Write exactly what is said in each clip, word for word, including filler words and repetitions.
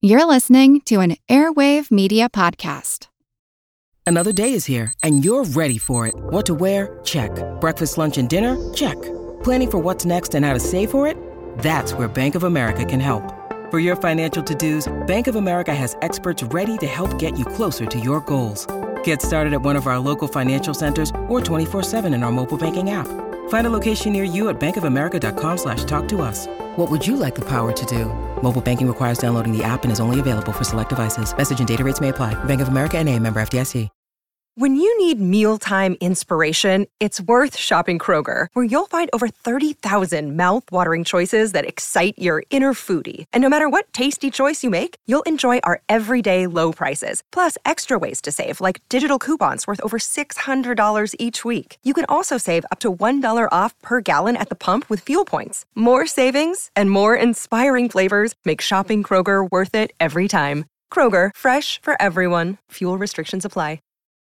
You're listening to an Airwave Media Podcast. Another day is here, and you're ready for it. What to wear? Check. Breakfast, lunch, and dinner? Check. Planning for what's next and how to save for it? That's where Bank of America can help. For your financial to-dos, Bank of America has experts ready to help get you closer to your goals. Get started at one of our local financial centers or twenty-four seven in our mobile banking app. Find a location near you at bankofamerica.com slash talk to us. What would you like the power to do? Mobile banking requires downloading the app and is only available for select devices. Message and data rates may apply. Bank of America N A, member F D I C. When you need mealtime inspiration, it's worth shopping Kroger, where you'll find over thirty thousand mouth-watering choices that excite your inner foodie. And no matter what tasty choice you make, you'll enjoy our everyday low prices, plus extra ways to save, like digital coupons worth over six hundred dollars each week. You can also save up to one dollar off per gallon at the pump with fuel points. More savings and more inspiring flavors make shopping Kroger worth it every time. Kroger, fresh for everyone. Fuel restrictions apply.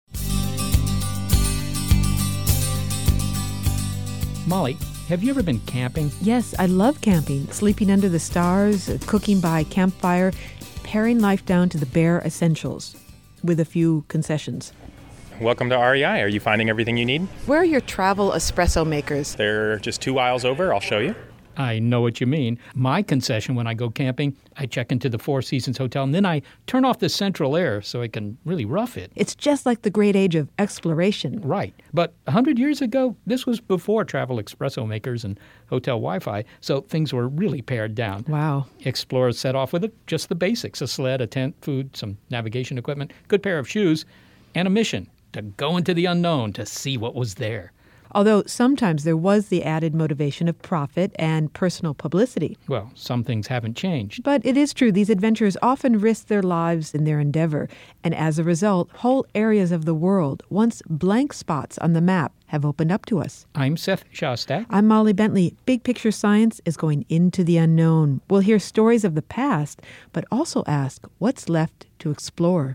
Molly, have you ever been camping? Yes, I love camping, sleeping under the stars, uh, cooking by campfire, paring life down to the bare essentials, with a few concessions. Welcome to R E I. Are you finding everything you need? Where are your travel espresso makers? They're just two aisles over. I'll show you. I know what you mean. My concession when I go camping, I check into the Four Seasons Hotel, and then I turn off the central air so I can really rough it. It's just like the great age of exploration. Right. But a hundred years ago, this was before travel espresso makers and hotel Wi-Fi, so things were really pared down. Wow. Explorers set off with it, just the basics, a sled, a tent, food, some navigation equipment, good pair of shoes, and a mission to go into the unknown to see what was there. Although sometimes there was the added motivation of profit and personal publicity. Well, some things haven't changed. But it is true, these adventurers often risk their lives in their endeavor. And as a result, whole areas of the world, once blank spots on the map, have opened up to us. I'm Seth Shostak. I'm Molly Bentley. Big Picture Science is going into the unknown. We'll hear stories of the past, but also ask what's left to explore.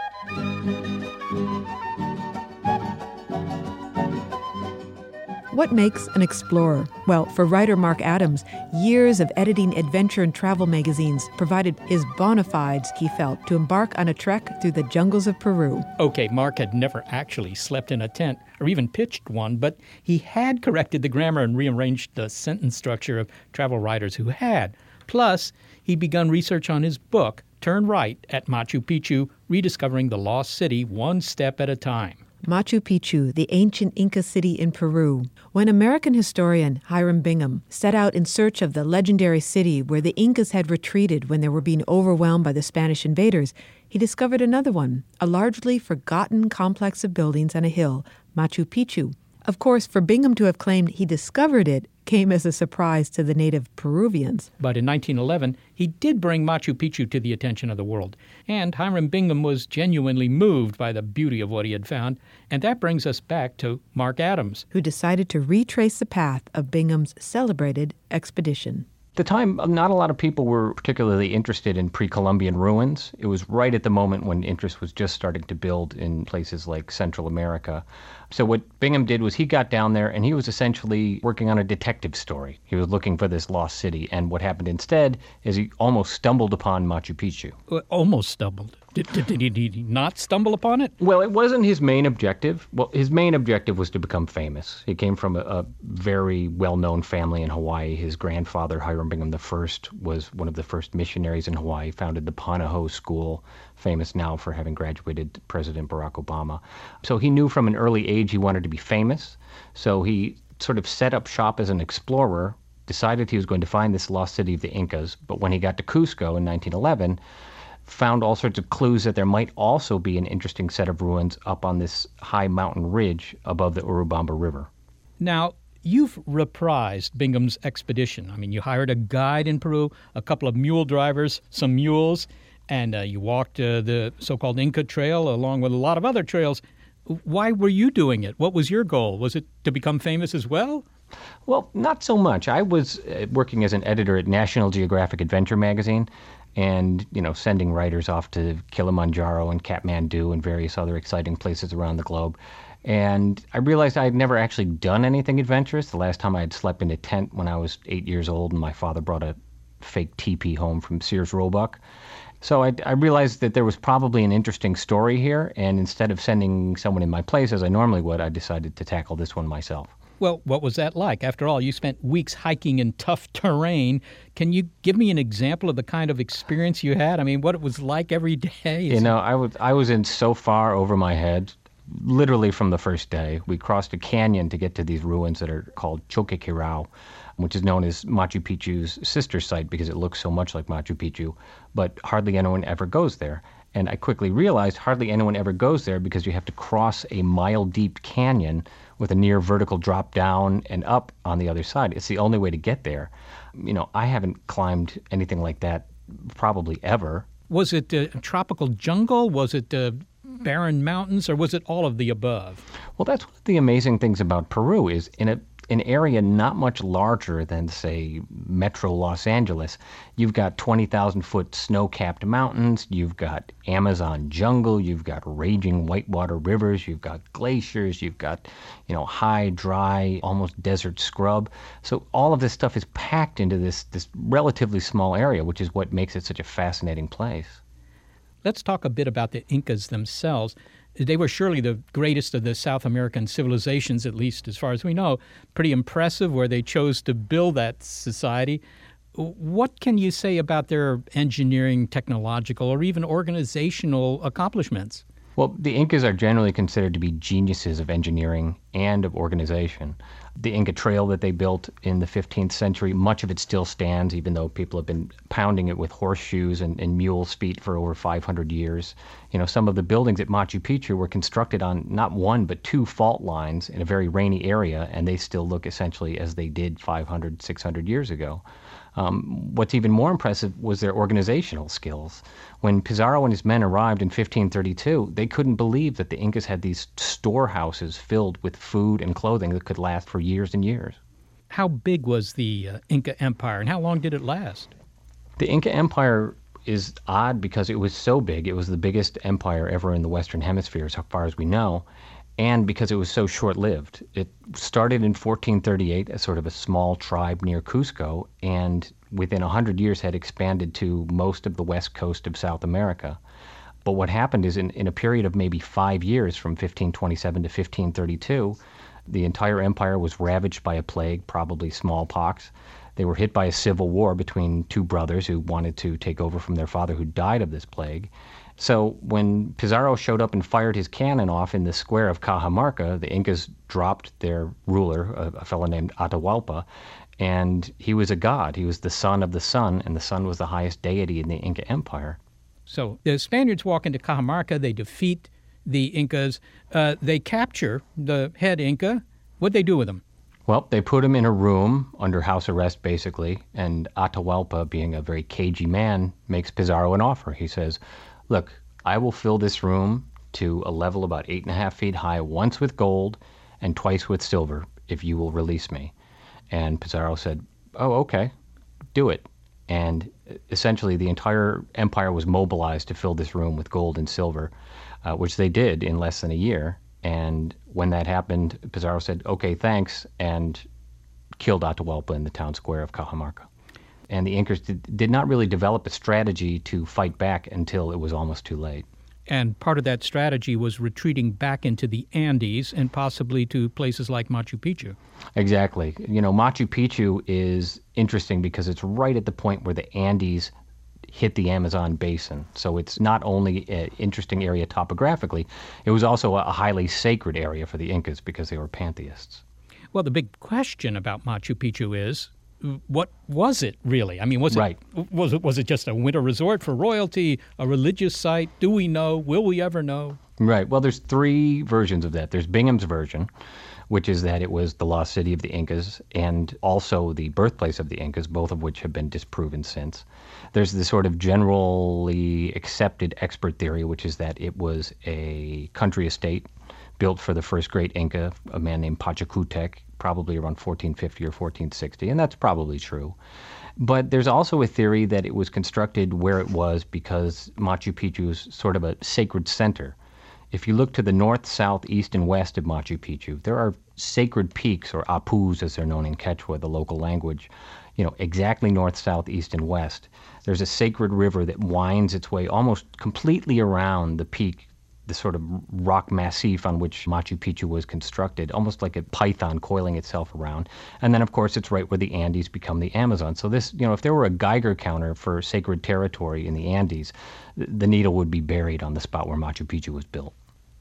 What makes an explorer? Well, for writer Mark Adams, years of editing adventure and travel magazines provided his bona fides, he felt, to embark on a trek through the jungles of Peru. Okay, Mark had never actually slept in a tent or even pitched one, but he had corrected the grammar and rearranged the sentence structure of travel writers who had. Plus, he'd begun research on his book, Turn Right, at Machu Picchu, rediscovering the lost city one step at a time. Machu Picchu, the ancient Inca city in Peru. When American historian Hiram Bingham set out in search of the legendary city where the Incas had retreated when they were being overwhelmed by the Spanish invaders, he discovered another one, a largely forgotten complex of buildings on a hill, Machu Picchu. Of course, for Bingham to have claimed he discovered it came as a surprise to the native Peruvians. But in nineteen eleven, he did bring Machu Picchu to the attention of the world. And Hiram Bingham was genuinely moved by the beauty of what he had found. And that brings us back to Mark Adams, who decided to retrace the path of Bingham's celebrated expedition. At the time, not a lot of people were particularly interested in pre-Columbian ruins. It was right at the moment when interest was just starting to build in places like Central America. So what Bingham did was he got down there and he was essentially working on a detective story. He was looking for this lost city, and what happened instead is he almost stumbled upon Machu Picchu. Almost stumbled. Did, did, did he not stumble upon it? Well, it wasn't his main objective. Well, his main objective was to become famous. He came from a, a very well-known family in Hawaii. His grandfather, Hiram Bingham the First, was one of the first missionaries in Hawaii, founded the Punahou School, famous now for having graduated President Barack Obama. So he knew from an early age he wanted to be famous. So he sort of set up shop as an explorer, decided he was going to find this lost city of the Incas. But when he got to Cusco in nineteen eleven, found all sorts of clues that there might also be an interesting set of ruins up on this high mountain ridge above the Urubamba River. Now, you've reprised Bingham's expedition. I mean, you hired a guide in Peru, a couple of mule drivers, some mules, and uh, you walked uh, the so-called Inca Trail along with a lot of other trails. Why were you doing it? What was your goal? Was it to become famous as well? Well, not so much. I was uh, working as an editor at National Geographic Adventure magazine, and, you know, sending writers off to Kilimanjaro and Kathmandu and various other exciting places around the globe. And I realized I had never actually done anything adventurous. The last time I had slept in a tent when I was eight years old, and my father brought a fake teepee home from Sears Roebuck. So I, I realized that there was probably an interesting story here, and instead of sending someone in my place, as I normally would, I decided to tackle this one myself. Well, what was that like? After all, you spent weeks hiking in tough terrain. Can you give me an example of the kind of experience you had? I mean, what it was like every day? You know, I was I was in so far over my head, literally from the first day. We crossed a canyon to get to these ruins that are called Choqquequirau, which is known as Machu Picchu's sister site because it looks so much like Machu Picchu, but hardly anyone ever goes there. And I quickly realized hardly anyone ever goes there because you have to cross a mile-deep canyon with a near vertical drop down and up on the other side. It's the only way to get there. You know, I haven't climbed anything like that probably ever. Was it a tropical jungle? Was it uh, barren mountains? Or was it all of the above? Well, that's one of the amazing things about Peru is in a an area not much larger than, say, Metro Los Angeles, you've got twenty thousand foot snow-capped mountains, you've got Amazon jungle, you've got raging whitewater rivers, you've got glaciers, you've got, you know, high, dry, almost desert scrub. So all of this stuff is packed into this, this relatively small area, which is what makes it such a fascinating place. Let's talk a bit about the Incas themselves. They were surely the greatest of the South American civilizations, at least as far as we know. Pretty impressive where they chose to build that society. What can you say about their engineering, technological, or even organizational accomplishments? Well, the Incas are generally considered to be geniuses of engineering and of organization. The Inca Trail that they built in the fifteenth century, much of it still stands, even though people have been pounding it with horseshoes and, and mules' feet for over five hundred years. You know, some of the buildings at Machu Picchu were constructed on not one but two fault lines in a very rainy area, and they still look essentially as they did five hundred, six hundred years ago. Um, what's even more impressive was their organizational skills. When Pizarro and his men arrived in fifteen thirty-two, they couldn't believe that the Incas had these storehouses filled with food and clothing that could last for years and years. How big was the uh, Inca Empire, and how long did it last? The Inca Empire is odd because it was so big. It was the biggest empire ever in the Western Hemisphere, as far as we know, and because it was so short-lived. It started in fourteen thirty-eight as sort of a small tribe near Cusco, and within one hundred years had expanded to most of the west coast of South America. But what happened is in, in a period of maybe five years, from fifteen twenty-seven to fifteen thirty-two, the entire empire was ravaged by a plague, probably smallpox. They were hit by a civil war between two brothers who wanted to take over from their father who died of this plague. So when Pizarro showed up and fired his cannon off in the square of Cajamarca, the Incas dropped their ruler, a, a fellow named Atahualpa, and he was a god. He was the son of the sun, and the sun was the highest deity in the Inca Empire. So the Spaniards walk into Cajamarca, they defeat the Incas, uh, they capture the head Inca. What'd they do with him? Well, they put him in a room under house arrest, basically, and Atahualpa, being a very cagey man, makes Pizarro an offer. He says, look, I will fill this room to a level about eight and a half feet high, once with gold and twice with silver, if you will release me. And Pizarro said, oh, okay, do it. And essentially the entire empire was mobilized to fill this room with gold and silver, uh, which they did in less than a year. And when that happened, Pizarro said, okay, thanks, and killed Atahualpa in the town square of Cajamarca. And the Incas did, did not really develop a strategy to fight back until it was almost too late. And part of that strategy was retreating back into the Andes and possibly to places like Machu Picchu. Exactly. You know, Machu Picchu is interesting because it's right at the point where the Andes hit the Amazon basin. So it's not only an interesting area topographically, it was also a highly sacred area for the Incas because they were pantheists. Well, the big question about Machu Picchu is, what was it really? I mean, was it, right. was it was it just a winter resort for royalty, a religious site? Do we know? Will we ever know? Right. Well, there's three versions of that. There's Bingham's version, which is that it was the lost city of the Incas and also the birthplace of the Incas, both of which have been disproven since. There's the sort of generally accepted expert theory, which is that it was a country estate built for the first great Inca, a man named Pachacutec, probably around fourteen fifty or fourteen sixty, and that's probably true. But there's also a theory that it was constructed where it was because Machu Picchu is sort of a sacred center. If you look to the north, south, east, and west of Machu Picchu, there are sacred peaks, or apus as they're known in Quechua, the local language. you know, exactly north, south, east, and west. There's a sacred river that winds its way almost completely around the peak, the sort of rock massif on which Machu Picchu was constructed, almost like a python coiling itself around. And then, of course, it's right where the Andes become the Amazon. So this, you know, if there were a Geiger counter for sacred territory in the Andes, the needle would be buried on the spot where Machu Picchu was built.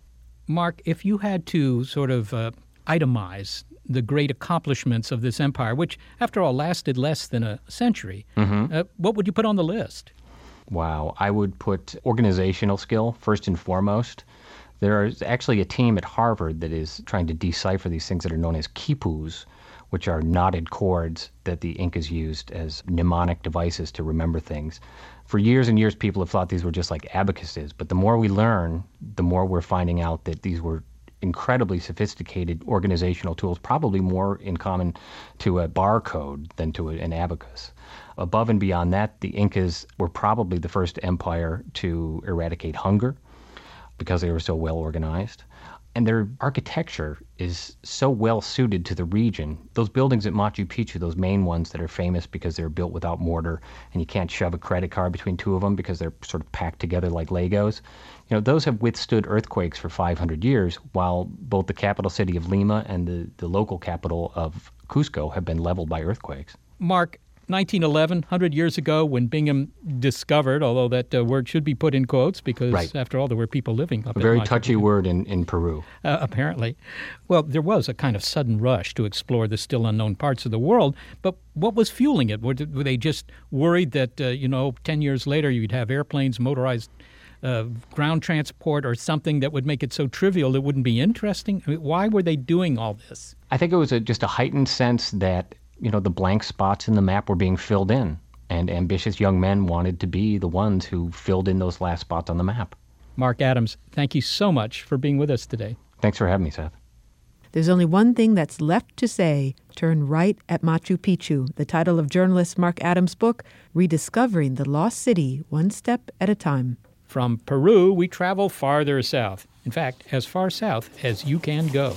Mark, if you had to sort of uh, itemize the great accomplishments of this empire, which, after all, lasted less than a century, mm-hmm. uh, what would you put on the list? Wow. I would put organizational skill first and foremost. There is actually a team at Harvard that is trying to decipher these things that are known as quipus, which are knotted cords that the Incas used as mnemonic devices to remember things. For years and years, people have thought these were just like abacuses, but the more we learn, the more we're finding out that these were incredibly sophisticated organizational tools, probably more in common to a barcode than to a, an abacus. Above and beyond that, the Incas were probably the first empire to eradicate hunger because they were so well organized. And their architecture is so well suited to the region. Those buildings at Machu Picchu, those main ones that are famous because they're built without mortar and you can't shove a credit card between two of them because they're sort of packed together like Legos, you know, those have withstood earthquakes for five hundred years, while both the capital city of Lima and the, the local capital of Cusco have been leveled by earthquakes. Mark, nineteen eleven, one hundred years ago, when Bingham discovered, although that uh, word should be put in quotes because, right. after all, there were people living up a very Machu touchy Picchu. word in, in Peru. Uh, apparently. Well, there was a kind of sudden rush to explore the still unknown parts of the world, but what was fueling it? Were, were they just worried that, uh, you know, ten years later you'd have airplanes, motorized uh, ground transport, or something that would make it so trivial it wouldn't be interesting? I mean, why were they doing all this? I think it was a, just a heightened sense that, you know, the blank spots in the map were being filled in, and ambitious young men wanted to be the ones who filled in those last spots on the map. Mark Adams, thank you so much for being with us today. Thanks for having me, Seth. There's only one thing that's left to say. Turn right at Machu Picchu, the title of journalist Mark Adams' book, Rediscovering the Lost City One Step at a Time. From Peru, we travel farther south. In fact, as far south as you can go.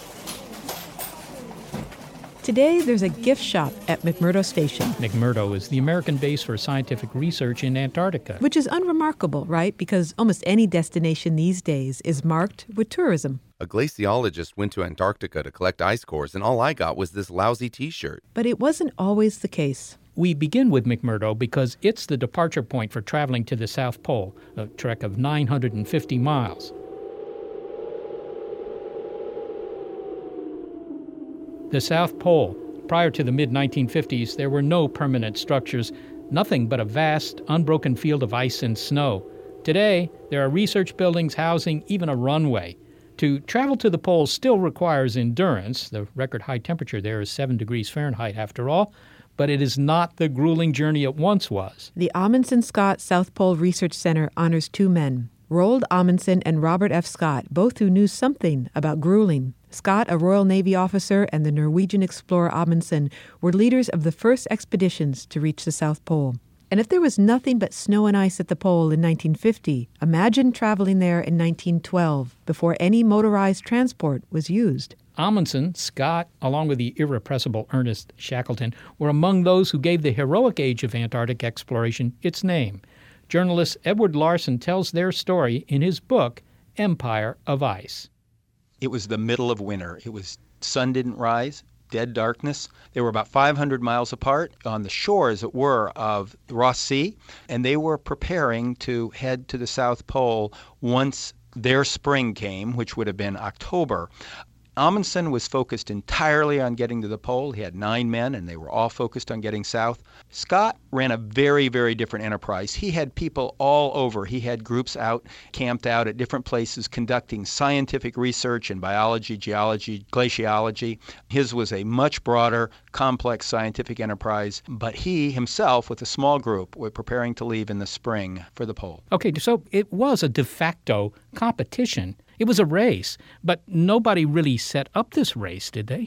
Today, there's a gift shop at McMurdo Station. McMurdo is the American base for scientific research in Antarctica. Which is unremarkable, right? Because almost any destination these days is marked with tourism. A glaciologist went to Antarctica to collect ice cores, and all I got was this lousy T-shirt. But it wasn't always the case. We begin with McMurdo because it's the departure point for traveling to the South Pole, a trek of nine hundred fifty miles. The South Pole. Prior to the mid nineteen fifties, there were no permanent structures, nothing but a vast, unbroken field of ice and snow. Today, there are research buildings housing even a runway. To travel to the pole still requires endurance. The record high temperature there is seven degrees Fahrenheit after all, but it is not the grueling journey it once was. The Amundsen Scott South Pole Research Center honors two men, Roald Amundsen and Robert F. Scott, both who knew something about grueling. Scott, a Royal Navy officer, and the Norwegian explorer Amundsen were leaders of the first expeditions to reach the South Pole. And if there was nothing but snow and ice at the pole in nineteen fifty, imagine traveling there in nineteen twelve, before any motorized transport was used. Amundsen, Scott, along with the irrepressible Ernest Shackleton, were among those who gave the heroic age of Antarctic exploration its name. Journalist Edward Larson tells their story in his book, Empire of Ice. It was the middle of winter. It was sun didn't rise, dead darkness. They were about five hundred miles apart on the shore, as it were, of the Ross Sea, and they were preparing to head to the South Pole once their spring came, which would have been October. Amundsen was focused entirely on getting to the pole. He had nine men, and they were all focused on getting south. Scott ran a very, very different enterprise. He had people all over. He had groups out, camped out at different places, conducting scientific research in biology, geology, glaciology. His was a much broader, complex scientific enterprise, but he himself, with a small group, were preparing to leave in the spring for the pole. Okay, so it was a de facto competition. It was a race, but nobody really set up this race, did they?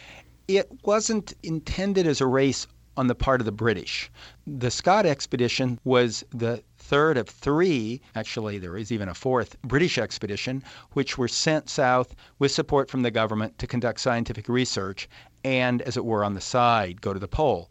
It wasn't intended as a race on the part of the British. The Scott expedition was the third of three, actually there is even a fourth, British expedition, which were sent south with support from the government to conduct scientific research and, as it were, on the side, go to the pole.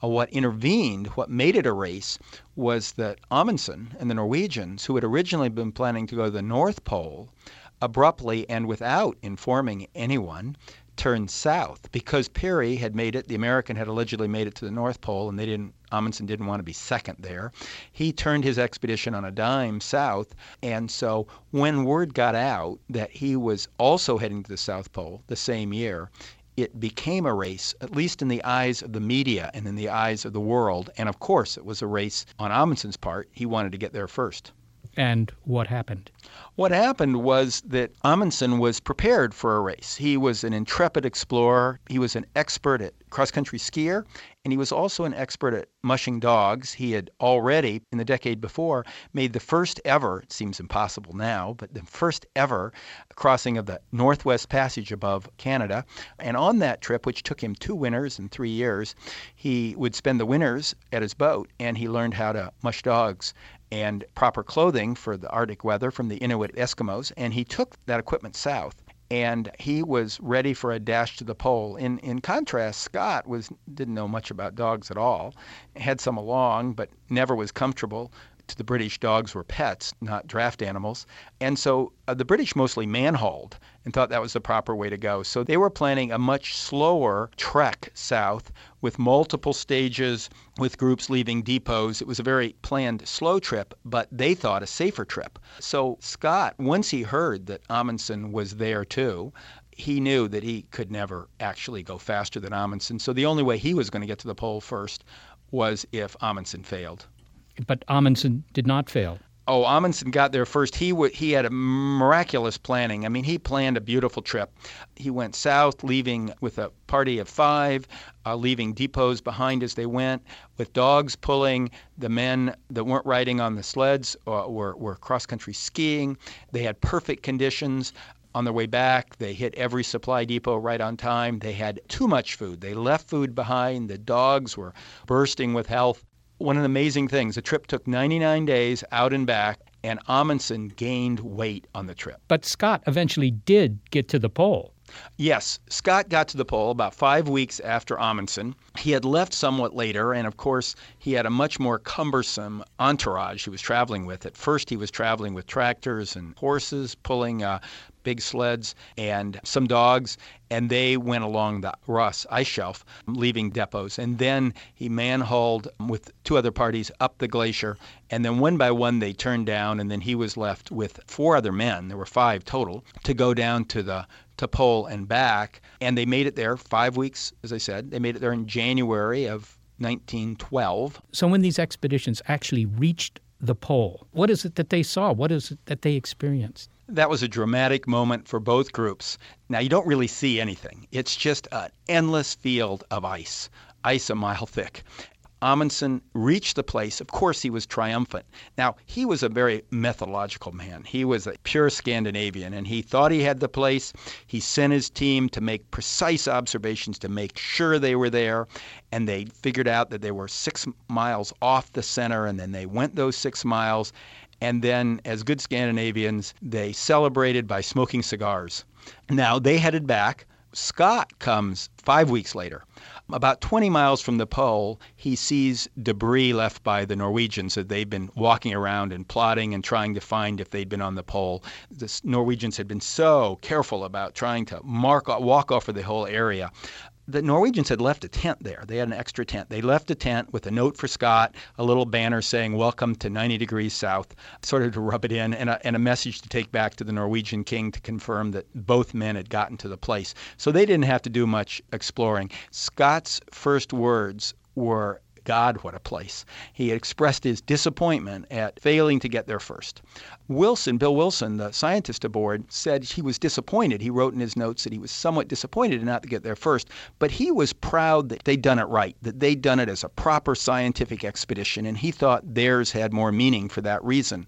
Uh, what intervened, what made it a race, was that Amundsen and the Norwegians, who had originally been planning to go to the North Pole, abruptly and without informing anyone, turned south because Peary had made it. The American had allegedly made it to the North Pole, and they didn't. Amundsen didn't want to be second there. He turned his expedition on a dime south, and so when word got out that he was also heading to the South Pole the same year, it became a race, at least in the eyes of the media and in the eyes of the world. And of course, it was a race on Amundsen's part. He wanted to get there first. And what happened? What happened was that Amundsen was prepared for a race. He was an intrepid explorer. He was an expert at cross-country skier, and he was also an expert at mushing dogs. He had already, in the decade before, made the first ever, it seems impossible now, but the first ever crossing of the Northwest Passage above Canada. And on that trip, which took him two winters and three years, he would spend the winters at his boat, and he learned how to mush dogs and proper clothing for the Arctic weather from the Inuit Eskimos, and he took that equipment south. And he was ready for a dash to the pole. In in contrast, Scott was didn't know much about dogs at all, had some along, but never was comfortable. To the British, dogs were pets, not draft animals. And so uh, the British mostly man-hauled and thought that was the proper way to go. So they were planning a much slower trek south with multiple stages, with groups leaving depots. It was a very planned, slow trip, but they thought a safer trip. So Scott, once he heard that Amundsen was there too, he knew that he could never actually go faster than Amundsen. So the only way he was going to get to the pole first was if Amundsen failed. But Amundsen did not fail. Oh, Amundsen got there first. He w- he had a miraculous planning. I mean, he planned a beautiful trip. He went south, leaving with a party of five, uh, leaving depots behind as they went, with dogs pulling. The men that weren't riding on the sleds uh, were, were cross-country skiing. They had perfect conditions. On their way back, they hit every supply depot right on time. They had too much food. They left food behind. The dogs were bursting with health. One of the amazing things, the trip took ninety-nine days out and back, and Amundsen gained weight on the trip. But Scott eventually did get to the pole. Yes, Scott got to the pole about five weeks after Amundsen. He had left somewhat later, and of course, he had a much more cumbersome entourage he was traveling with. At first, he was traveling with tractors and horses, pulling uh, big sleds and some dogs, and they went along the Ross ice shelf, leaving depots. And then he man-hauled with two other parties up the glacier, and then one by one they turned down, and then he was left with four other men, there were five total, to go down to the to pole and back. And they made it there five weeks, as I said. They made it there in January of nineteen twelve. So when these expeditions actually reached the pole, what is it that they saw? What is it that they experienced? That was a dramatic moment for both groups. Now, you don't really see anything. It's just an endless field of ice, ice a mile thick. Amundsen reached the place. Of course, he was triumphant. Now, he was a very methodological man. He was a pure Scandinavian, and he thought he had the place. He sent his team to make precise observations to make sure they were there, and they figured out that they were six miles off the center, and then they went those six miles. And then, as good Scandinavians, they celebrated by smoking cigars. Now, they headed back. Scott comes five weeks later. About twenty miles from the pole, he sees debris left by the Norwegians that they've been walking around and plotting and trying to find if they'd been on the pole. The Norwegians had been so careful about trying to mark, walk off of the whole area. The Norwegians had left a tent there. They had an extra tent. They left a tent with a note for Scott, a little banner saying, "Welcome to ninety degrees south," sort of to rub it in, and a, and a message to take back to the Norwegian king to confirm that both men had gotten to the place. So they didn't have to do much exploring. Scott's first words were, "God, what a place." He expressed his disappointment at failing to get there first. Wilson, Bill Wilson, the scientist aboard, said he was disappointed. He wrote in his notes that he was somewhat disappointed not to get there first, but he was proud that they'd done it right, that they'd done it as a proper scientific expedition, and he thought theirs had more meaning for that reason.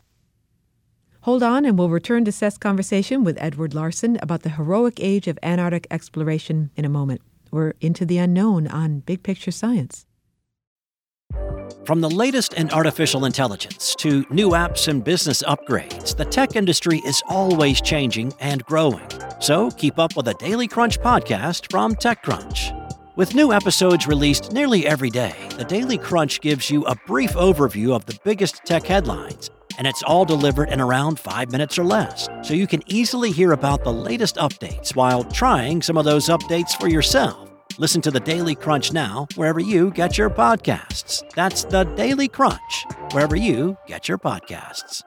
Hold on, and we'll return to Seth's conversation with Edward Larson about the heroic age of Antarctic exploration in a moment. We're into the unknown on Big Picture Science. From the latest in artificial intelligence to new apps and business upgrades, the tech industry is always changing and growing. So keep up with the Daily Crunch podcast from TechCrunch. With new episodes released nearly every day, the Daily Crunch gives you a brief overview of the biggest tech headlines, and it's all delivered in around five minutes or less, so you can easily hear about the latest updates while trying some of those updates for yourself. Listen to the Daily Crunch now wherever you get your podcasts. That's the Daily Crunch, wherever you get your podcasts.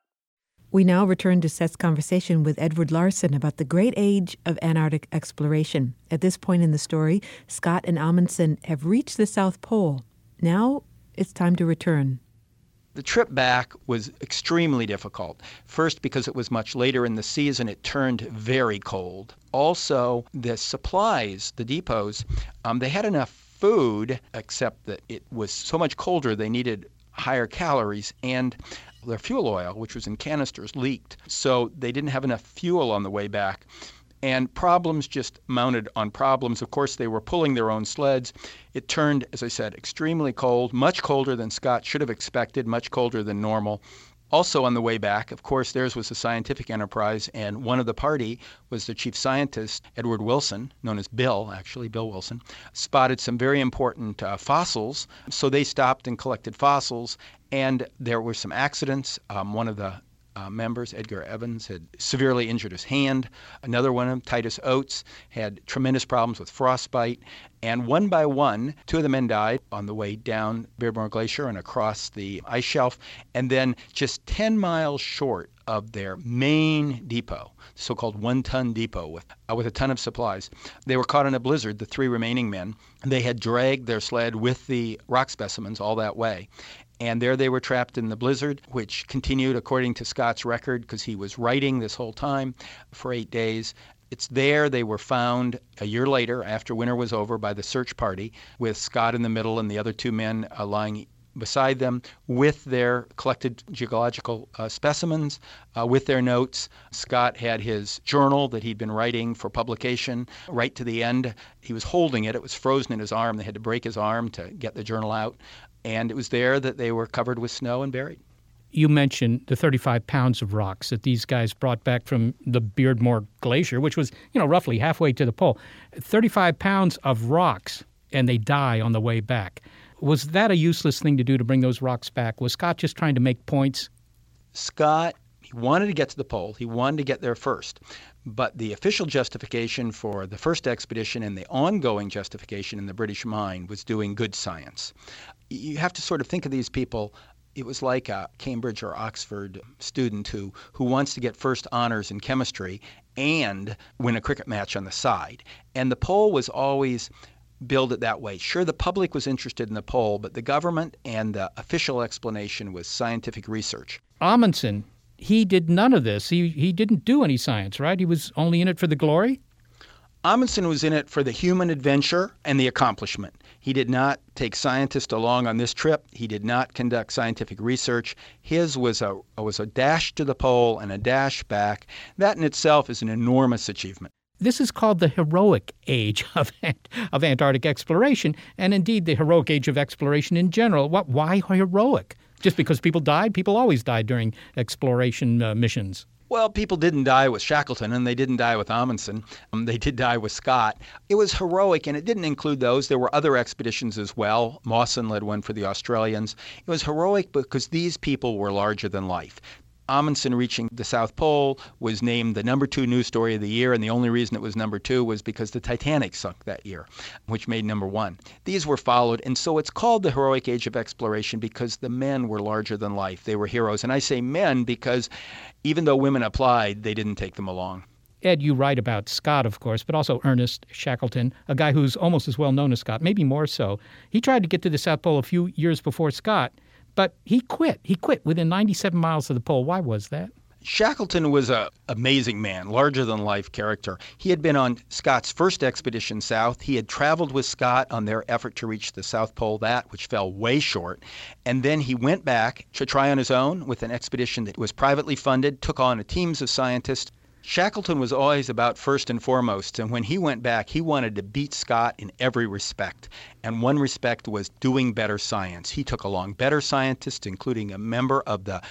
We now return to Seth's conversation with Edward Larson about the great age of Antarctic exploration. At this point in the story, Scott and Amundsen have reached the South Pole. Now it's time to return. The trip back was extremely difficult. First, because it was much later in the season, it turned very cold. Also, the supplies, the depots, um, they had enough food, except that it was so much colder they needed higher calories, and their fuel oil, which was in canisters, leaked. So they didn't have enough fuel on the way back. And problems just mounted on problems. Of course, they were pulling their own sleds. It turned, as I said, extremely cold, much colder than Scott should have expected, much colder than normal. Also on the way back, of course, theirs was a scientific enterprise, and one of the party was the chief scientist, Edward Wilson, known as Bill, actually, Bill Wilson, spotted some very important uh, fossils. So they stopped and collected fossils, and there were some accidents. Um, one of the Uh, members, Edgar Evans, had severely injured his hand. Another one of them, Titus Oates, had tremendous problems with frostbite. And one by one, two of the men died on the way down Beardmore Glacier and across the ice shelf. And then just ten miles short of their main depot, the so-called one-ton depot with, uh, with a ton of supplies, they were caught in a blizzard, the three remaining men. They had dragged their sled with the rock specimens all that way. And there they were trapped in the blizzard, which continued according to Scott's record because he was writing this whole time for eight days. It's there they were found a year later after winter was over by the search party with Scott in the middle and the other two men uh, lying beside them with their collected geological uh, specimens, uh, with their notes. Scott had his journal that he'd been writing for publication right to the end. He was holding it. It was frozen in his arm. They had to break his arm to get the journal out. And it was there that they were covered with snow and buried. You mentioned the thirty-five pounds of rocks that these guys brought back from the Beardmore Glacier, which was, you know, roughly halfway to the pole. thirty-five pounds of rocks, and they die on the way back. Was that a useless thing to do to bring those rocks back? Was Scott just trying to make points? Scott, he wanted to get to the pole. He wanted to get there first. But the official justification for the first expedition and the ongoing justification in the British mind was doing good science. You have to sort of think of these people. It was like a Cambridge or Oxford student who, who wants to get first honors in chemistry and win a cricket match on the side. And the pole was always billed it that way. Sure, the public was interested in the pole, but the government and the official explanation was scientific research. Amundsen, he did none of this. He he didn't do any science, right? He was only in it for the glory? Amundsen was in it for the human adventure and the accomplishment. He did not take scientists along on this trip. He did not conduct scientific research. His was a was a dash to the pole and a dash back. That in itself is an enormous achievement. This is called the heroic age of of Antarctic exploration, and indeed the heroic age of exploration in general. What? Why heroic? Just because people died? People always died during exploration uh, missions. Well, people didn't die with Shackleton, and they didn't die with Amundsen. Um, they did die with Scott. It was heroic, and it didn't include those. There were other expeditions as well. Mawson led one for the Australians. It was heroic because these people were larger than life. Amundsen reaching the South Pole was named the number two news story of the year, and the only reason it was number two was because the Titanic sunk that year, which made number one. These were followed, and so it's called the heroic age of exploration because the men were larger than life. They were heroes. And I say men because even though women applied, they didn't take them along. Ed, you write about Scott, of course, but also Ernest Shackleton, a guy who's almost as well known as Scott, maybe more so. He tried to get to the South Pole a few years before Scott, but he quit. He quit within ninety-seven miles of the pole. Why was that? Shackleton was an amazing man, larger-than-life character. He had been on Scott's first expedition south. He had traveled with Scott on their effort to reach the South Pole, that which fell way short. And then he went back to try on his own with an expedition that was privately funded, took on a teams of scientists. Shackleton was always about first and foremost, and when he went back, he wanted to beat Scott in every respect. And one respect was doing better science. He took along better scientists, including a member of the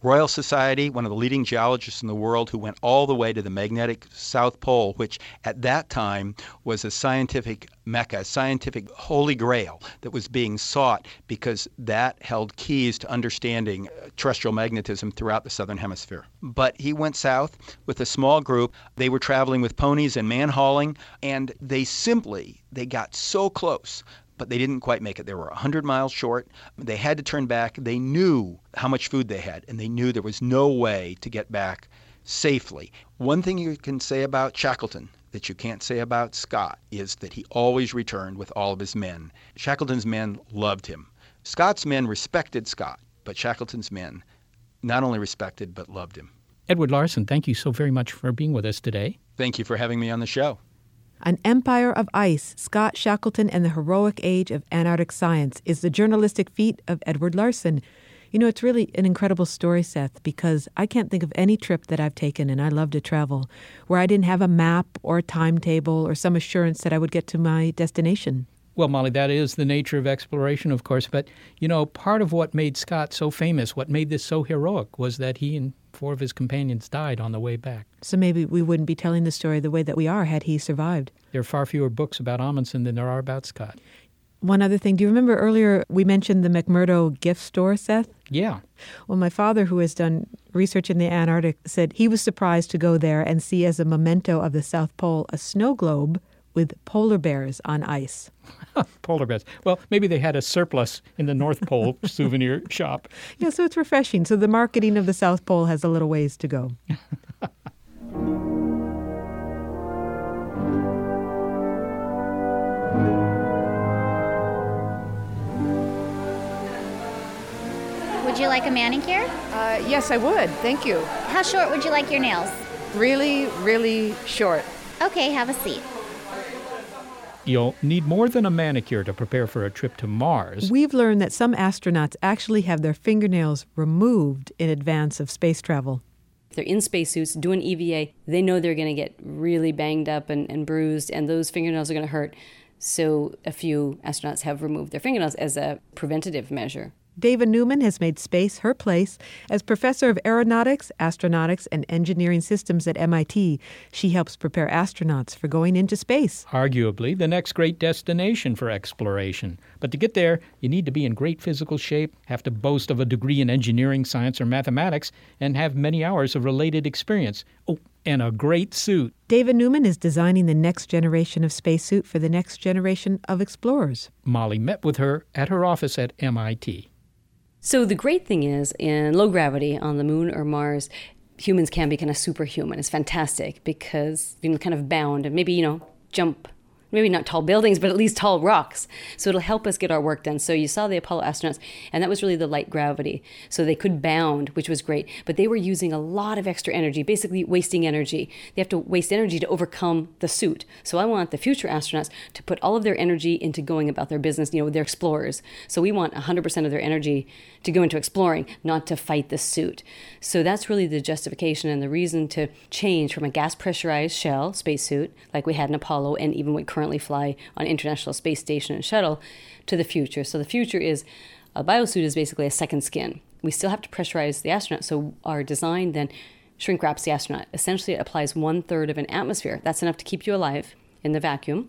Royal Society, one of the leading geologists in the world, who went all the way to the magnetic South Pole, which at that time was a scientific mecca, a scientific holy grail that was being sought because that held keys to understanding terrestrial magnetism throughout the southern hemisphere. But he went south with a small group. They were traveling with ponies and man-hauling, and they simply, they got so close, but they didn't quite make it. They were one hundred miles short. They had to turn back. They knew how much food they had, and they knew there was no way to get back safely. One thing you can say about Shackleton that you can't say about Scott is that he always returned with all of his men. Shackleton's men loved him. Scott's men respected Scott, but Shackleton's men not only respected but loved him. Edward Larson, thank you so very much for being with us today. Thank you for having me on the show. An Empire of Ice, Scott Shackleton and the Heroic Age of Antarctic Science is the journalistic feat of Edward Larson. You know, it's really an incredible story, Seth, because I can't think of any trip that I've taken, and I love to travel, where I didn't have a map or a timetable or some assurance that I would get to my destination. Well, Molly, that is the nature of exploration, of course. But, you know, part of what made Scott so famous, what made this so heroic, was that he and four of his companions died on the way back. So maybe we wouldn't be telling the story the way that we are had he survived. There are far fewer books about Amundsen than there are about Scott. One other thing, do you remember earlier we mentioned the McMurdo gift store, Seth? Yeah. Well, my father, who has done research in the Antarctic, said he was surprised to go there and see as a memento of the South Pole a snow globe with polar bears on ice. Polar bears. Well, maybe they had a surplus in the North Pole souvenir shop. Yeah, so it's refreshing. So the marketing of the South Pole has a little ways to go. Would you like a manicure? Uh, yes, I would. Thank you. How short would you like your nails? Really, really short. Okay, have a seat. You'll need more than a manicure to prepare for a trip to Mars. We've learned that some astronauts actually have their fingernails removed in advance of space travel. If they're in spacesuits doing E V A, they know they're going to get really banged up and, and bruised, and those fingernails are going to hurt. So a few astronauts have removed their fingernails as a preventative measure. Dava Newman has made space her place. As professor of aeronautics, astronautics, and engineering systems at M I T, she helps prepare astronauts for going into space. Arguably the next great destination for exploration. But to get there, you need to be in great physical shape, have to boast of a degree in engineering, science, or mathematics, and have many hours of related experience. Oh, and a great suit. Dava Newman is designing the next generation of spacesuit for the next generation of explorers. Molly met with her at her office at M I T. So the great thing is, in low gravity on the moon or Mars, humans can be kind of superhuman. It's fantastic because you can kind of bound and maybe, you know, jump, maybe not tall buildings, but at least tall rocks. So it'll help us get our work done. So you saw the Apollo astronauts, and that was really the light gravity. So they could bound, which was great, but they were using a lot of extra energy, basically wasting energy. They have to waste energy to overcome the suit. So I want the future astronauts to put all of their energy into going about their business. You know, they're explorers. So we want one hundred percent of their energy to go into exploring, not to fight the suit. So that's really the justification and the reason to change from a gas pressurized shell spacesuit, like we had in Apollo and even what currently fly on International Space Station and Shuttle, to the future. So the future is a biosuit is basically a second skin. We still have to pressurize the astronaut, so our design then shrink wraps the astronaut. Essentially, it applies one third of an atmosphere. That's enough to keep you alive in the vacuum.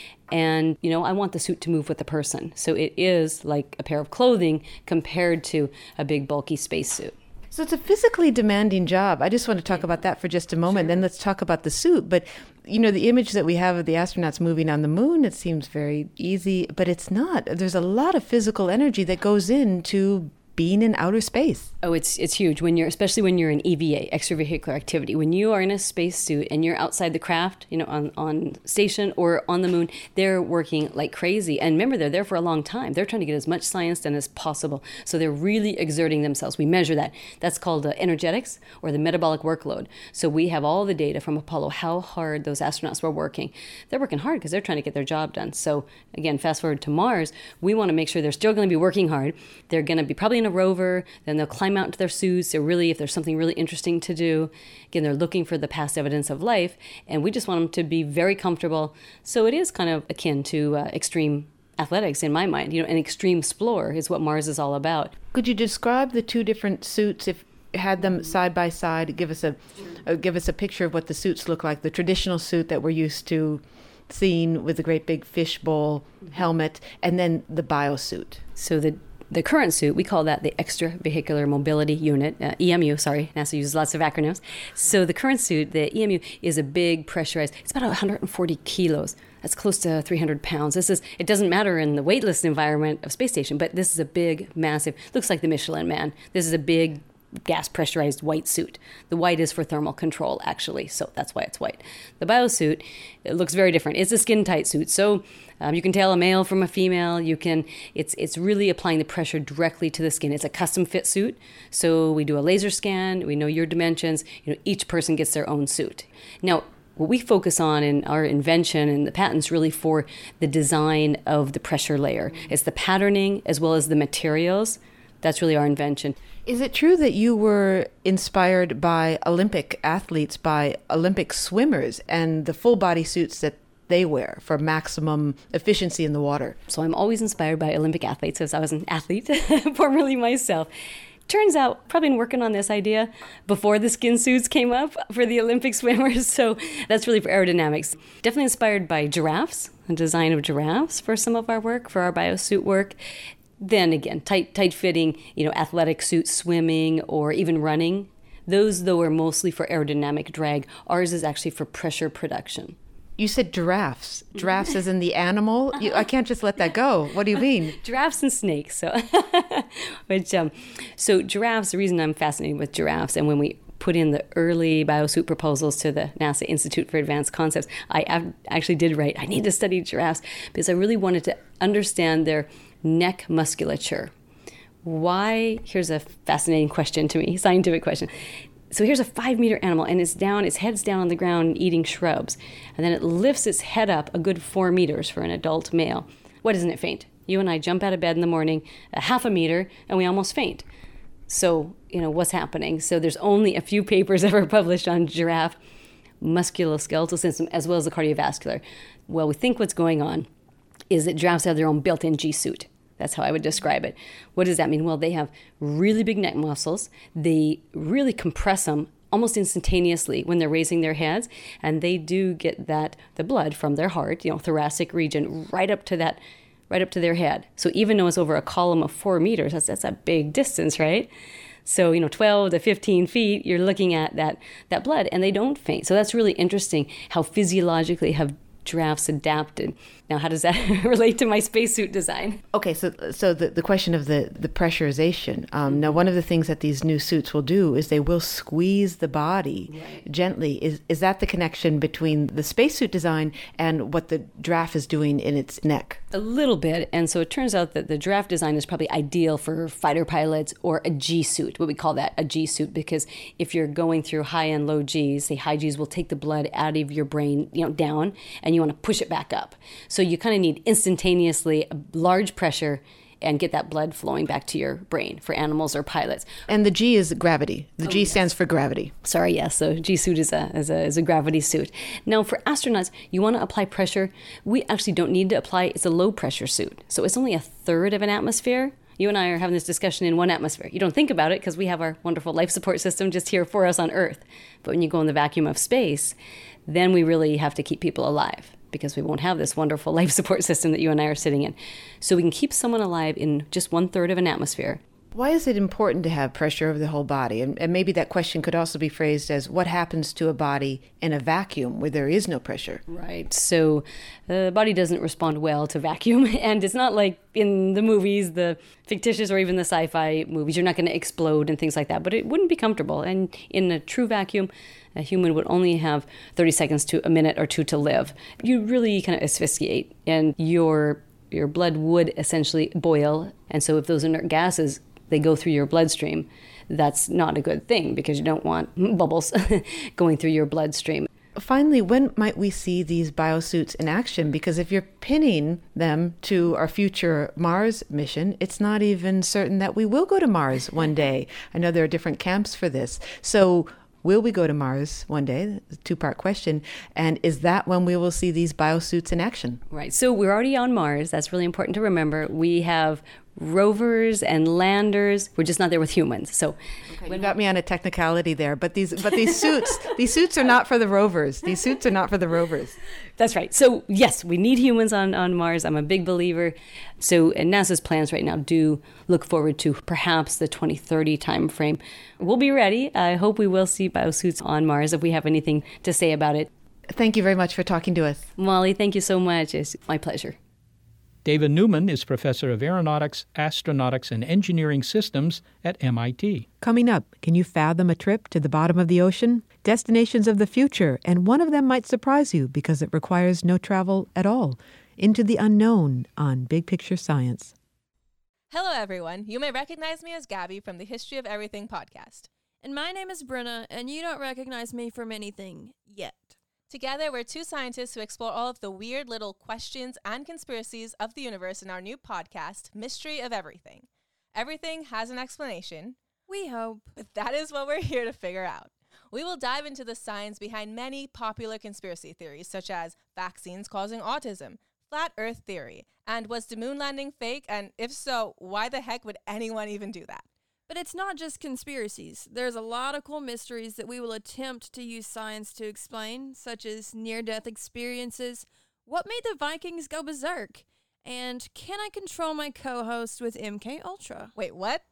And, you know, I want the suit to move with the person. So it is like a pair of clothing compared to a big, bulky spacesuit. So it's a physically demanding job. I just want to talk about that for just a moment. Sure. Then let's talk about the suit. But, you know, the image that we have of the astronauts moving on the moon, it seems very easy, but it's not. There's a lot of physical energy that goes into being in outer space. Oh, it's it's huge when you're, especially when you're in E V A, extravehicular activity. When you are in a spacesuit and you're outside the craft, you know, on, on station or on the moon, they're working like crazy. And remember, they're there for a long time. They're trying to get as much science done as possible. So they're really exerting themselves. We measure that. That's called uh, energetics or the metabolic workload. So we have all the data from Apollo, how hard those astronauts were working. They're working hard because they're trying to get their job done. So again, fast forward to Mars, we want to make sure they're still going to be working hard. They're going to be probably in a rover, then they'll climb out into their suits. They're really, if there's something really interesting to do, again, they're looking for the past evidence of life, and we just want them to be very comfortable. So it is kind of akin to uh, extreme athletics in my mind. You know, an extreme explorer is what Mars is all about. Could you describe the two different suits if had them side by side, give us a uh, give us a picture of what the suits look like, the traditional suit that we're used to seeing with the great big fishbowl helmet, and then the biosuit. So the The current suit, we call that the Extravehicular Mobility Unit, uh, E M U, sorry, NASA uses lots of acronyms. So the current suit, the E M U, is a big pressurized, it's about one hundred forty kilos. That's close to three hundred pounds. This is, it doesn't matter in the weightless environment of space station, but this is a big, massive, looks like the Michelin Man. This is a big gas pressurized white suit. The white is for thermal control, actually, so that's why it's white. The biosuit, it looks very different. It's a skin tight suit, so um, you can tell a male from a female. You can. It's it's really applying the pressure directly to the skin. It's a custom fit suit, so we do a laser scan. We know your dimensions. You know, each person gets their own suit. Now, what we focus on in our invention and the patents really for the design of the pressure layer. It's the patterning as well as the materials. That's really our invention. Is it true that you were inspired by Olympic athletes, by Olympic swimmers, and the full body suits that they wear for maximum efficiency in the water? So I'm always inspired by Olympic athletes, as I was an athlete formerly myself. Turns out, probably been working on this idea before the skin suits came up for the Olympic swimmers, so that's really for aerodynamics. Definitely inspired by giraffes, the design of giraffes for some of our work, for our biosuit work. Then again, tight, tight-fitting, you know, athletic suits, swimming, or even running. Those, though, are mostly for aerodynamic drag. Ours is actually for pressure production. You said giraffes. Giraffes as in the animal? You, I can't just let that go. What do you mean? Giraffes and snakes. So, Which, um, so giraffes, the reason I'm fascinated with giraffes, and when we put in the early biosuit proposals to the NASA Institute for Advanced Concepts, I actually did write, I need to study giraffes, because I really wanted to understand their neck musculature. Why? Here's a fascinating question to me, scientific question. So here's a five meter animal, and it's down, its head's down on the ground eating shrubs. And then it lifts its head up a good four meters for an adult male. Why doesn't it faint? You and I jump out of bed in the morning, a half a meter, and we almost faint. So, you know, what's happening? So there's only a few papers ever published on giraffe musculoskeletal system as well as the cardiovascular. Well, we think what's going on is that giraffes have their own built-in G-suit. That's how I would describe it. What does that mean? Well, they have really big neck muscles. They really compress them almost instantaneously when they're raising their heads, and they do get that the blood from their heart, you know, thoracic region, right up to that, right up to their head. So even though it's over a column of four meters, that's that's a big distance, right? So, you know, twelve to fifteen feet, you're looking at that that blood, and they don't faint. So that's really interesting how physiologically have giraffes adapted. Now, how does that relate to my spacesuit design? Okay, so so the, the question of the, the pressurization. Um, now, one of the things that these new suits will do is they will squeeze the body right. gently. Is is that the connection between the spacesuit design and what the giraffe is doing in its neck? A little bit. And so it turns out that the giraffe design is probably ideal for fighter pilots or a G-suit, what we call that, a G-suit, because if you're going through high and low Gs, say high Gs will take the blood out of your brain, you know, down, and you want to push it back up. So you kind of need instantaneously a large pressure and get that blood flowing back to your brain for animals or pilots. And the G is gravity. The oh, G yes. stands for gravity. Sorry, yes. So G-suit is a, is, a, is a gravity suit. Now, for astronauts, you want to apply pressure. We actually don't need to apply. It's a low-pressure suit. So it's only a third of an atmosphere. You and I are having this discussion in one atmosphere. You don't think about it because we have our wonderful life support system just here for us on Earth. But when you go in the vacuum of space, then we really have to keep people alive, because we won't have this wonderful life support system that you and I are sitting in. So we can keep someone alive in just one third of an atmosphere. Why is it important to have pressure over the whole body? And, and maybe that question could also be phrased as, what happens to a body in a vacuum where there is no pressure? Right. So the body doesn't respond well to vacuum. And it's not like in the movies, the fictitious or even the sci-fi movies, you're not going to explode and things like that. But it wouldn't be comfortable. And in a true vacuum, a human would only have thirty seconds to a minute or two to live. You really kind of asphyxiate, and your your blood would essentially boil. And so if those inert gases, they go through your bloodstream, that's not a good thing, because you don't want bubbles going through your bloodstream. Finally, when might we see these biosuits in action? Because if you're pinning them to our future Mars mission, it's not even certain that we will go to Mars one day. I know there are different camps for this. So will we go to Mars one day? A two-part question. And is that when we will see these biosuits in action? Right. So we're already on Mars. That's really important to remember. We have rovers and landers. We're just not there with humans. So okay, you got me on a technicality there, but these but these suits these suits are not for the rovers. These suits are not for the rovers. That's right. So yes, we need humans on, on Mars. I'm a big believer. So and NASA's plans right now do look forward to perhaps the twenty thirty timeframe. We'll be ready. I hope we will see biosuits on Mars if we have anything to say about it. Thank you very much for talking to us. Molly, thank you so much. It's my pleasure. David Newman is professor of aeronautics, astronautics, and engineering systems at M I T. Coming up, can you fathom a trip to the bottom of the ocean? Destinations of the future, and one of them might surprise you because it requires no travel at all. Into the unknown on Big Picture Science. Hello, everyone. You may recognize me as Gabby from the History of Everything podcast. And my name is Brenna, and you don't recognize me from anything yet. Together, we're two scientists who explore all of the weird little questions and conspiracies of the universe in our new podcast, Mystery of Everything. Everything has an explanation. We hope. But that is what we're here to figure out. We will dive into the science behind many popular conspiracy theories, such as vaccines causing autism, flat Earth theory, and was the moon landing fake? And if so, why the heck would anyone even do that? But it's not just conspiracies. There's a lot of cool mysteries that we will attempt to use science to explain, such as near-death experiences, what made the Vikings go berserk, and can I control my co-host with M K Ultra? Wait, what?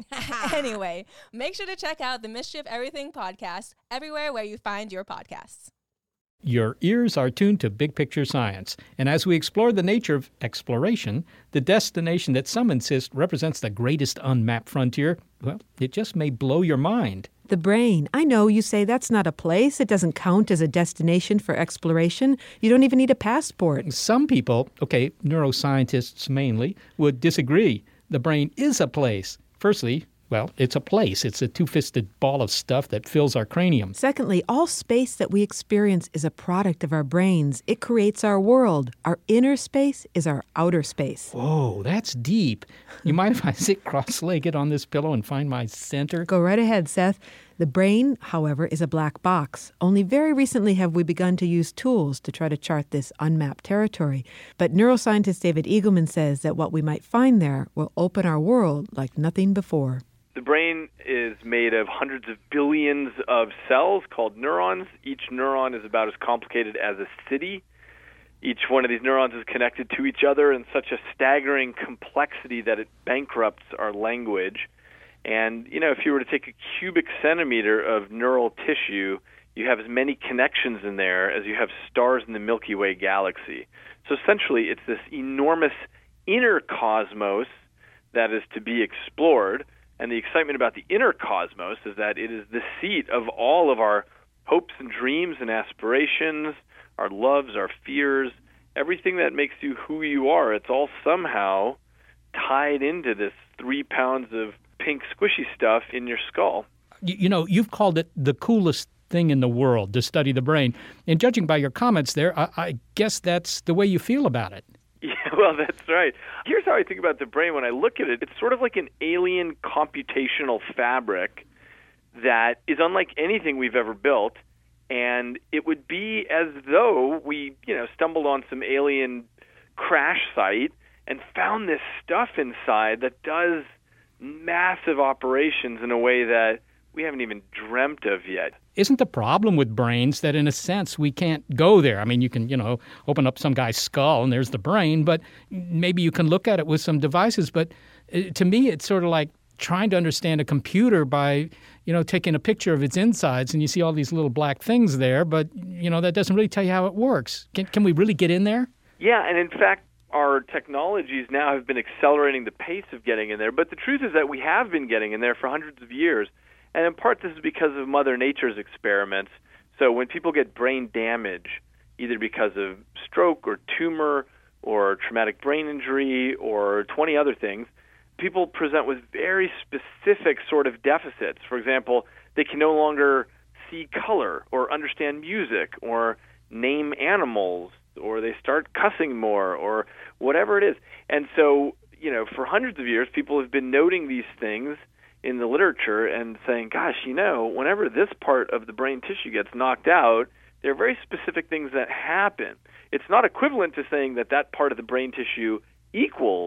Anyway, make sure to check out the Mystery of Everything podcast everywhere where you find your podcasts. Your ears are tuned to Big Picture Science, and as we explore the nature of exploration, the destination that some insist represents the greatest unmapped frontier, well, it just may blow your mind. The brain. I know you say that's not a place. It doesn't count as a destination for exploration. You don't even need a passport. Some people, okay, neuroscientists mainly, would disagree. The brain is a place. Firstly, well, it's a place. It's a two-fisted ball of stuff that fills our cranium. Secondly, all space that we experience is a product of our brains. It creates our world. Our inner space is our outer space. Whoa, that's deep. You mind if I sit cross-legged on this pillow and find my center? Go right ahead, Seth. The brain, however, is a black box. Only very recently have we begun to use tools to try to chart this unmapped territory. But neuroscientist David Eagleman says that what we might find there will open our world like nothing before. The brain is made of hundreds of billions of cells called neurons. Each neuron is about as complicated as a city. Each one of these neurons is connected to each other in such a staggering complexity that it bankrupts our language. And, you know, if you were to take a cubic centimeter of neural tissue, you have as many connections in there as you have stars in the Milky Way galaxy. So essentially, it's this enormous inner cosmos that is to be explored. And the excitement about the inner cosmos is that it is the seat of all of our hopes and dreams and aspirations, our loves, our fears, everything that makes you who you are. It's all somehow tied into this three pounds of pink squishy stuff in your skull. You, you know, you've called it the coolest thing in the world to study the brain. And judging by your comments there, I, I guess that's the way you feel about it. Yeah, well, that's right. Here's how I think about the brain when I look at it. It's sort of like an alien computational fabric that is unlike anything we've ever built. And it would be as though we, you know, stumbled on some alien crash site and found this stuff inside that does massive operations in a way that we haven't even dreamt of yet. Isn't the problem with brains that, in a sense, we can't go there? I mean, you can, you know, open up some guy's skull and there's the brain, but maybe you can look at it with some devices. But uh, to me, it's sort of like trying to understand a computer by, you know, taking a picture of its insides and you see all these little black things there, but, you know, that doesn't really tell you how it works. Can, can we really get in there? Yeah, and in fact, our technologies now have been accelerating the pace of getting in there. But the truth is that we have been getting in there for hundreds of years. And in part, this is because of Mother Nature's experiments. So when people get brain damage, either because of stroke or tumor or traumatic brain injury or twenty other things, people present with very specific sort of deficits. For example, they can no longer see color or understand music or name animals, or they start cussing more or whatever it is. And so, you know, for hundreds of years, people have been noting these things in the literature and saying, gosh, you know, whenever this part of the brain tissue gets knocked out, there are very specific things that happen. It's not equivalent to saying that that part of the brain tissue equals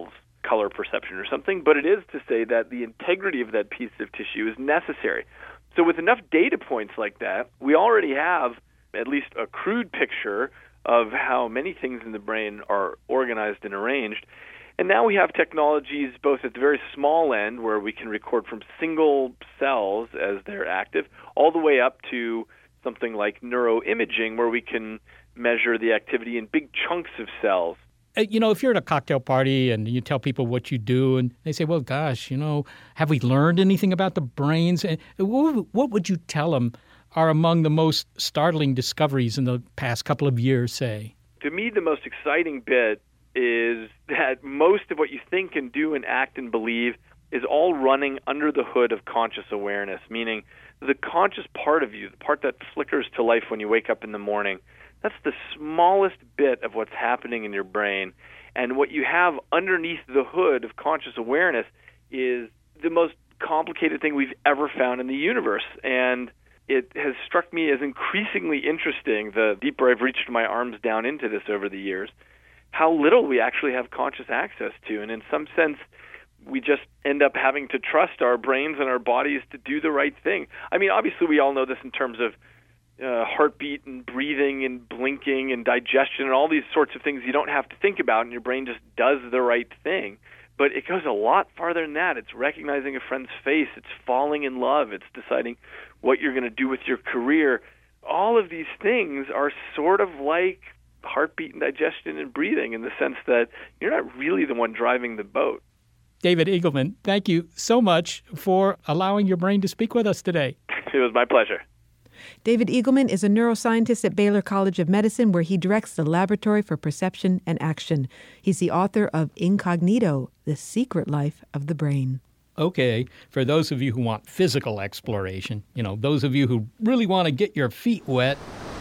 color perception or something, but it is to say that the integrity of that piece of tissue is necessary. So with enough data points like that, we already have at least a crude picture of how many things in the brain are organized and arranged. And now we have technologies both at the very small end, where we can record from single cells as they're active, all the way up to something like neuroimaging, where we can measure the activity in big chunks of cells. You know, if you're at a cocktail party and you tell people what you do, and they say, well, gosh, you know, have we learned anything about the brains? What would you tell them are among the most startling discoveries in the past couple of years, say? To me, the most exciting bit is that most of what you think and do and act and believe is all running under the hood of conscious awareness, meaning the conscious part of you, the part that flickers to life when you wake up in the morning, that's the smallest bit of what's happening in your brain. And what you have underneath the hood of conscious awareness is the most complicated thing we've ever found in the universe. And it has struck me as increasingly interesting, the deeper I've reached my arms down into this over the years, how little we actually have conscious access to. And in some sense, we just end up having to trust our brains and our bodies to do the right thing. I mean, obviously, we all know this in terms of uh, heartbeat and breathing and blinking and digestion and all these sorts of things you don't have to think about, and your brain just does the right thing. But it goes a lot farther than that. It's recognizing a friend's face. It's falling in love. It's deciding what you're going to do with your career. All of these things are sort of like heartbeat and digestion and breathing, in the sense that you're not really the one driving the boat. David Eagleman, thank you so much for allowing your brain to speak with us today. It was my pleasure. David Eagleman is a neuroscientist at Baylor College of Medicine, where he directs the Laboratory for Perception and Action. He's the author of Incognito, The Secret Life of the Brain. Okay, for those of you who want physical exploration, you know, those of you who really want to get your feet wet,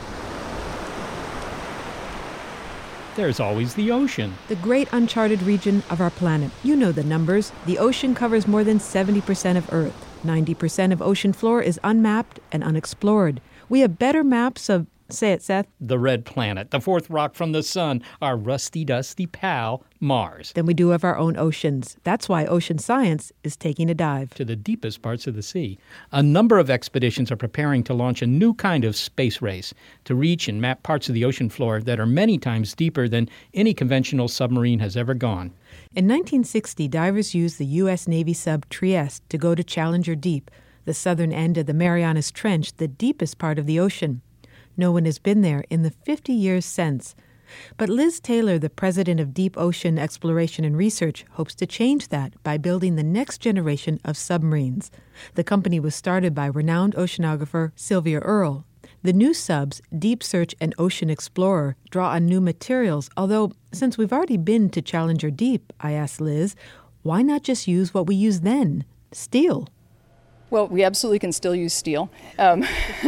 there's always the ocean. The great uncharted region of our planet. You know the numbers. The ocean covers more than seventy percent of Earth. ninety percent of ocean floor is unmapped and unexplored. We have better maps of, say it, Seth. The red planet, the fourth rock from the sun, our rusty, dusty pal, Mars. Than we do of our own oceans. That's why ocean science is taking a dive to the deepest parts of the sea. A number of expeditions are preparing to launch a new kind of space race to reach and map parts of the ocean floor that are many times deeper than any conventional submarine has ever gone. In nineteen sixty, divers used the U S Navy sub Trieste to go to Challenger Deep, the southern end of the Marianas Trench, the deepest part of the ocean. No one has been there in the fifty years since. But Liz Taylor, the president of Deep Ocean Exploration and Research, hopes to change that by building the next generation of submarines. The company was started by renowned oceanographer Sylvia Earle. The new subs, Deep Search and Ocean Explorer, draw on new materials, although since we've already been to Challenger Deep, I asked Liz, why not just use what we used then, steel? Well, we absolutely can still use steel. Um,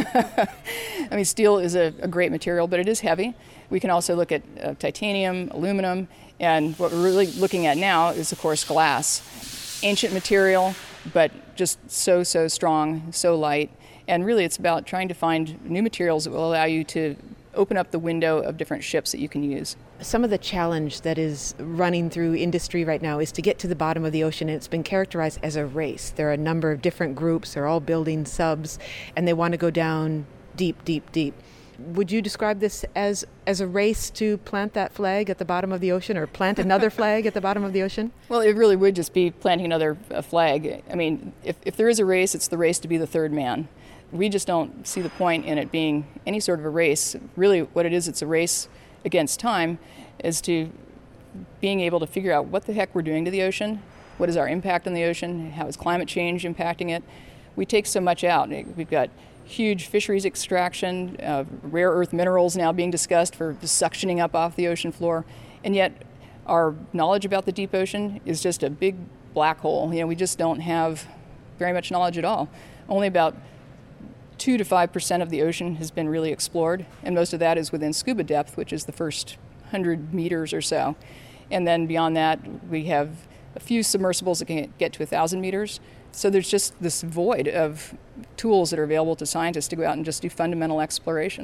I mean, steel is a, a great material, but it is heavy. We can also look at uh, titanium, aluminum, and what we're really looking at now is, of course, glass. Ancient material, but just so, so strong, so light. And really, it's about trying to find new materials that will allow you to open up the window of different ships that you can use. Some of the challenge that is running through industry right now is to get to the bottom of the ocean, and it's been characterized as a race. There are a number of different groups, they're all building subs, and they want to go down deep, deep, deep. Would you describe this as, as a race to plant that flag at the bottom of the ocean, or plant another flag at the bottom of the ocean? Well, it really would just be planting another uh, flag. I mean, if, if there is a race, it's the race to be the third man. We just don't see the point in it being any sort of a race. Really, what it is, it's a race against time, as to being able to figure out what the heck we're doing to the ocean, what is our impact on the ocean, how is climate change impacting it. We take so much out. We've got huge fisheries extraction, uh, rare earth minerals now being discussed for suctioning up off the ocean floor, and yet our knowledge about the deep ocean is just a big black hole. You know, we just don't have very much knowledge at all. Only about two to five percent of the ocean has been really explored, and most of that is within scuba depth, which is the first one hundred meters or so. And then beyond that, we have a few submersibles that can get to one thousand meters. So there's just this void of tools that are available to scientists to go out and just do fundamental exploration.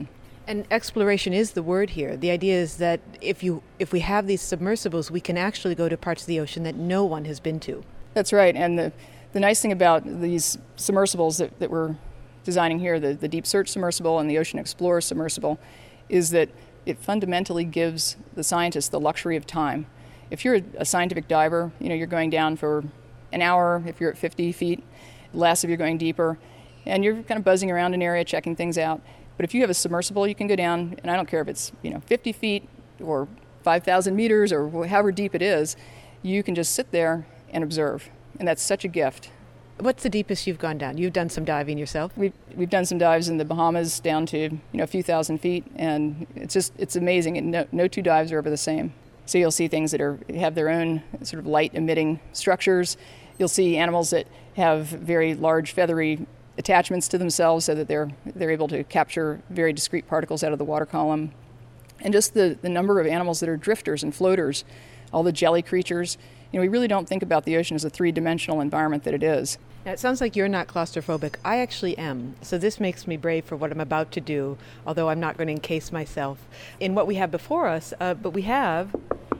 And exploration is the word here. The idea is that if you if we have these submersibles, we can actually go to parts of the ocean that no one has been to. That's right. And the, the nice thing about these submersibles that, that we're designing here, the, the Deep Search submersible and the Ocean Explorer submersible, is that it fundamentally gives the scientists the luxury of time. If you're a, a scientific diver, you know, you're going down for an hour if you're at fifty feet, less if you're going deeper, and you're kind of buzzing around an area, checking things out. But if you have a submersible, you can go down, and I don't care if it's, you know, fifty feet or five thousand meters or however deep it is, you can just sit there and observe. And that's such a gift. What's the deepest you've gone down? You've done some diving yourself? We've, we've done some dives in the Bahamas down to, you know, a few thousand feet, and it's just, it's amazing. And no, no two dives are ever the same. So you'll see things that are have their own sort of light-emitting structures. You'll see animals that have very large feathery attachments to themselves so that they're they're able to capture very discrete particles out of the water column. And just the, the number of animals that are drifters and floaters, all the jelly creatures. You know, we really don't think about the ocean as a three-dimensional environment that it is. Now, it sounds like you're not claustrophobic. I actually am. So this makes me brave for what I'm about to do, although I'm not going to encase myself in what we have before us. Uh, but we have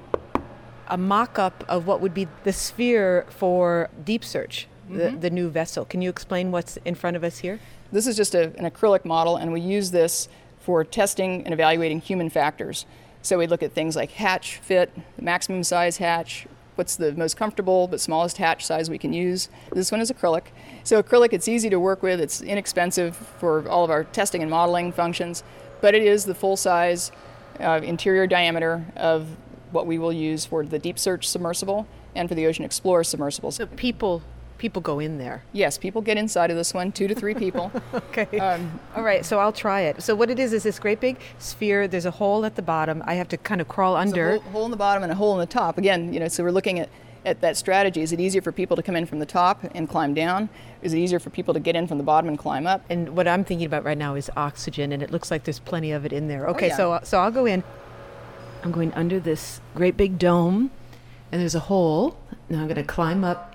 a mock-up of what would be the sphere for Deep Search, mm-hmm. the, the new vessel. Can you explain what's in front of us here? This is just a, an acrylic model, and we use this for testing and evaluating human factors. So we look at things like hatch fit, the maximum size hatch, what's the most comfortable but smallest hatch size we can use. This one is acrylic. So acrylic, it's easy to work with, it's inexpensive for all of our testing and modeling functions, but it is the full size uh, interior diameter of what we will use for the Deep Search submersible and for the Ocean Explorer submersibles. So people people go in there? Yes, people get inside of this one, two to three people. Okay. Um, All right, so I'll try it. So what it is is this great big sphere. There's a hole at the bottom. I have to kind of crawl under. There's a hole, hole in the bottom and a hole in the top. Again, you know, so we're looking at, at that strategy. Is it easier for people to come in from the top and climb down? Is it easier for people to get in from the bottom and climb up? And what I'm thinking about right now is oxygen, and it looks like there's plenty of it in there. Okay, oh, yeah. so so I'll go in. I'm going under this great big dome, and there's a hole. Now I'm going to climb up.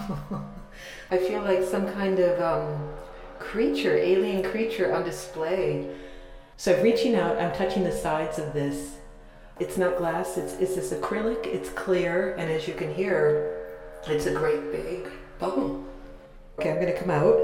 I feel like some kind of um, creature, alien creature on display. So I'm reaching out, I'm touching the sides of this. It's not glass, it's, it's this acrylic, it's clear, and as you can hear, it's a great big bubble. Okay, I'm gonna come out.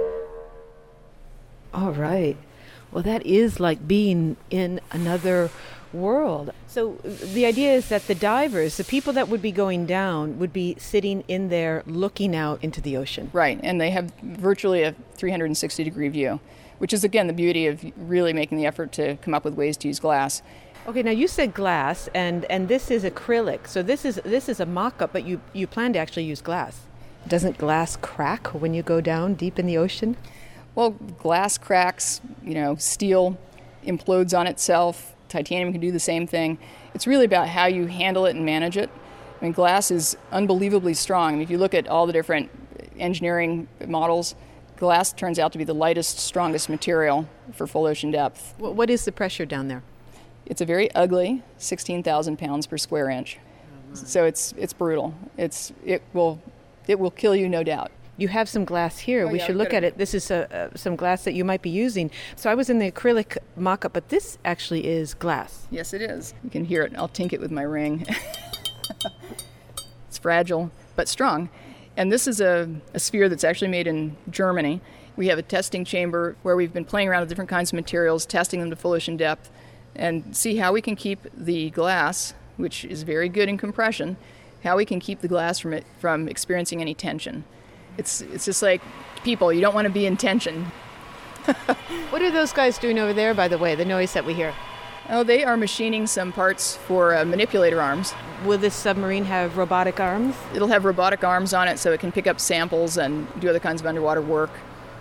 All right. Well, that is like being in another world. So the idea is that the divers, the people that would be going down, would be sitting in there looking out into the ocean. Right, and they have virtually a three hundred sixty degree view, which is, again, the beauty of really making the effort to come up with ways to use glass. Okay, now you said glass, and, and this is acrylic. So this is this is a mock-up, but you, you plan to actually use glass. Doesn't glass crack when you go down deep in the ocean? Well, glass cracks, you know, steel implodes on itself. Titanium can do the same thing. It's really about how you handle it and manage it. I mean, glass is unbelievably strong. I mean, if you look at all the different engineering models, glass turns out to be the lightest, strongest material for full ocean depth. What is the pressure down there? It's a very ugly sixteen thousand pounds per square inch. Oh, so it's it's brutal. It's it will it will kill you, no doubt. You have some glass here. Oh, we yeah, should look at it. This is a, uh, some glass that you might be using. So I was in the acrylic mock-up, but this actually is glass. Yes, it is. You can hear it. I'll tink it with my ring. It's fragile, but strong. And this is a, a sphere that's actually made in Germany. We have a testing chamber where we've been playing around with different kinds of materials, testing them to full ocean depth, and see how we can keep the glass, which is very good in compression, how we can keep the glass from it, from experiencing any tension. It's it's just like people, you don't want to be in tension. What are those guys doing over there, by the way, the noise that we hear? Oh, they are machining some parts for uh, manipulator arms. Will this submarine have robotic arms? It'll have robotic arms on it so it can pick up samples and do other kinds of underwater work.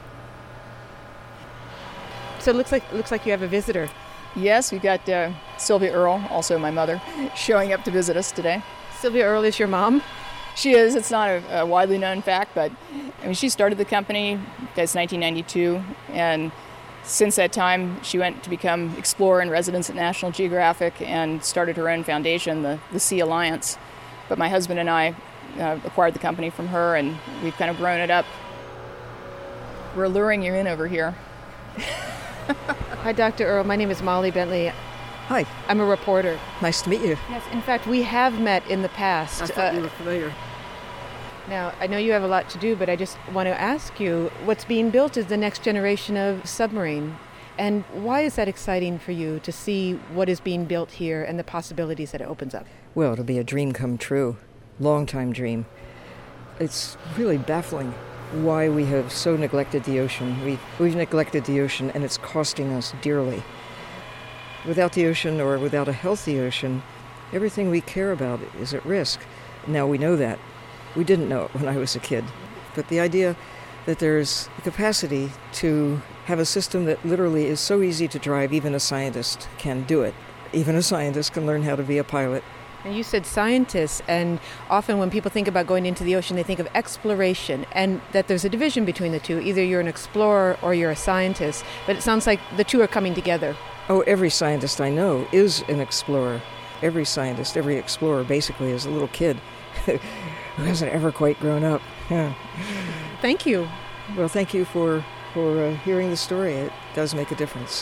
So it looks like looks like you have a visitor. Yes, we've got uh, Sylvia Earle, also my mother, showing up to visit us today. Sylvia Earle is your mom? She is. It's not a, a widely known fact, but I mean, she started the company, that's nineteen ninety-two, and since that time, she went to become explorer in residence at National Geographic and started her own foundation, the, the Sea Alliance. But my husband and I uh, acquired the company from her, and we've kind of grown it up. We're luring you in over here. Hi, Doctor Earle. My name is Molly Bentley. Hi. I'm a reporter. Nice to meet you. Yes, in fact, we have met in the past. I thought Uh, you were familiar. Now, I know you have a lot to do, but I just want to ask you, what's being built is the next generation of submarine. And why is that exciting for you to see what is being built here and the possibilities that it opens up? Well, it'll be a dream come true. Long-time dream. It's really baffling why we have so neglected the ocean. We, we've neglected the ocean, and it's costing us dearly. Without the ocean, or without a healthy ocean, everything we care about is at risk. Now we know that. We didn't know it when I was a kid. But the idea that there's the capacity to have a system that literally is so easy to drive, even a scientist can do it. Even a scientist can learn how to be a pilot. And you said scientists, and often when people think about going into the ocean, they think of exploration, and that there's a division between the two. Either you're an explorer or you're a scientist, but it sounds like the two are coming together. Oh, every scientist I know is an explorer. Every scientist, every explorer basically is a little kid who hasn't ever quite grown up. Yeah. Thank you. Well, thank you for, for uh, hearing the story. It does make a difference.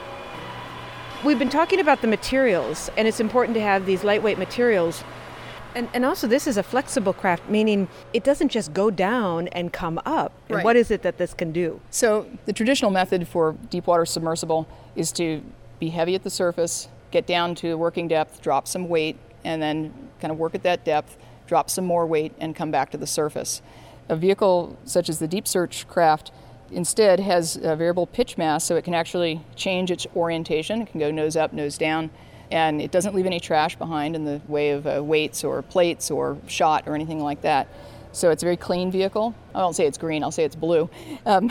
We've been talking about the materials, and it's important to have these lightweight materials. And, and also, this is a flexible craft, meaning it doesn't just go down and come up. And Right. what is it that this can do? So the traditional method for deep water submersible is to be heavy at the surface, get down to working depth, drop some weight, and then kind of work at that depth, drop some more weight, and come back to the surface. A vehicle such as the Deep Search craft instead has a variable pitch mass, so it can actually change its orientation. It can go nose up, nose down, and it doesn't leave any trash behind in the way of uh, weights or plates or shot or anything like that. So it's a very clean vehicle. I won't say it's green, I'll say it's blue. Um,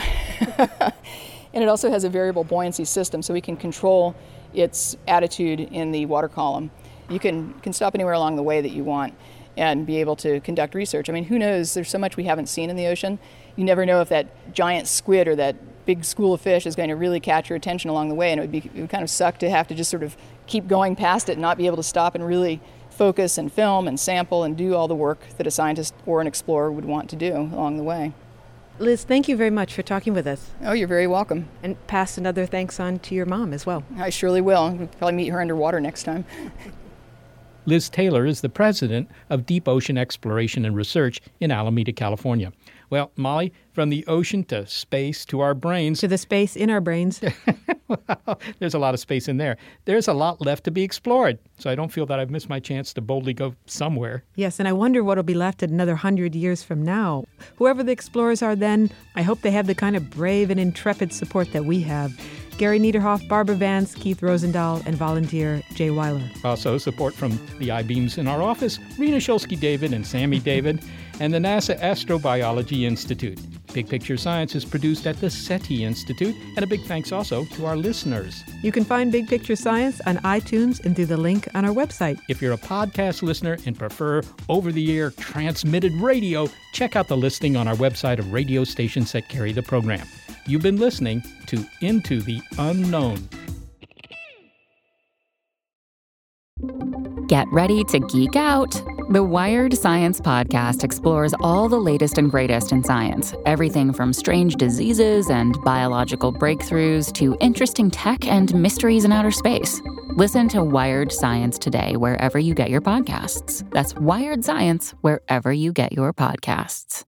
and it also has a variable buoyancy system, so we can control its attitude in the water column. You can, can stop anywhere along the way that you want and be able to conduct research. I mean, who knows? There's so much we haven't seen in the ocean. You never know if that giant squid or that big school of fish is going to really catch your attention along the way, and it would be it would kind of suck to have to just sort of keep going past it and not be able to stop and really focus and film and sample and do all the work that a scientist or an explorer would want to do along the way. Liz, thank you very much for talking with us. Oh, you're very welcome. And pass another thanks on to your mom as well. I surely will. We'll probably meet her underwater next time. Liz Taylor is the president of Deep Ocean Exploration and Research in Alameda, California. Well, Molly, from the ocean to space to our brains. To the space in our brains. Well, there's a lot of space in there. There's a lot left to be explored, so I don't feel that I've missed my chance to boldly go somewhere. Yes, and I wonder what'll be left at another hundred years from now. Whoever the explorers are then, I hope they have the kind of brave and intrepid support that we have. Gary Niederhoff, Barbara Vance, Keith Rosendahl, and volunteer Jay Weiler. Also, support from the I-Beams in our office, Rena Shulsky-David and Sammy David, and the NASA Astrobiology Institute. Big Picture Science is produced at the SETI Institute, and a big thanks also to our listeners. You can find Big Picture Science on iTunes and through the link on our website. If you're a podcast listener and prefer over-the-air transmitted radio, check out the listing on our website of radio stations that carry the program. You've been listening to Into the Unknown. Get ready to geek out. The Wired Science Podcast explores all the latest and greatest in science. Everything from strange diseases and biological breakthroughs to interesting tech and mysteries in outer space. Listen to Wired Science today wherever you get your podcasts. That's Wired Science wherever you get your podcasts.